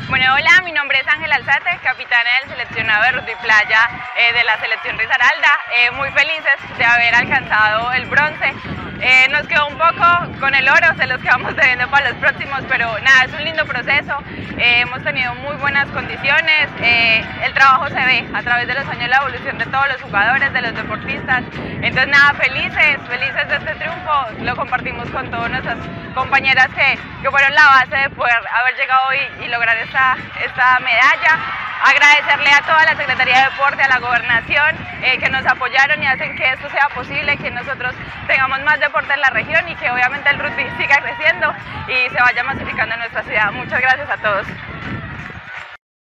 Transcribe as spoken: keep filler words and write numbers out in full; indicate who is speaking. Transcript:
Speaker 1: Bueno, hola, mi nombre es Ángela Alzate, capitana del seleccionado de rugby playa eh, de la selección Risaralda. Eh, muy felices de haber alcanzado el bronce. Eh, nos quedó un poco con el oro, se los quedamos debiendo para los próximos, pero nada, es un lindo proceso. Eh, hemos tenido muy buenas condiciones, eh, el trabajo se ve a través de los años, la evolución de todos los jugadores, de los deportistas. Entonces nada, felices, felices de este triunfo, lo compartimos con todas nuestras compañeras que, que fueron la base de poder haber llegado hoy y lograr esta, esta medalla. Agradecerle a toda la Secretaría de Deporte, a la Gobernación, eh, que nos apoyaron y hacen que esto sea posible, que nosotros tengamos más deporte en la región y que obviamente el rugby siga creciendo y se vaya masificando en nuestra ciudad. Muchas gracias a todos.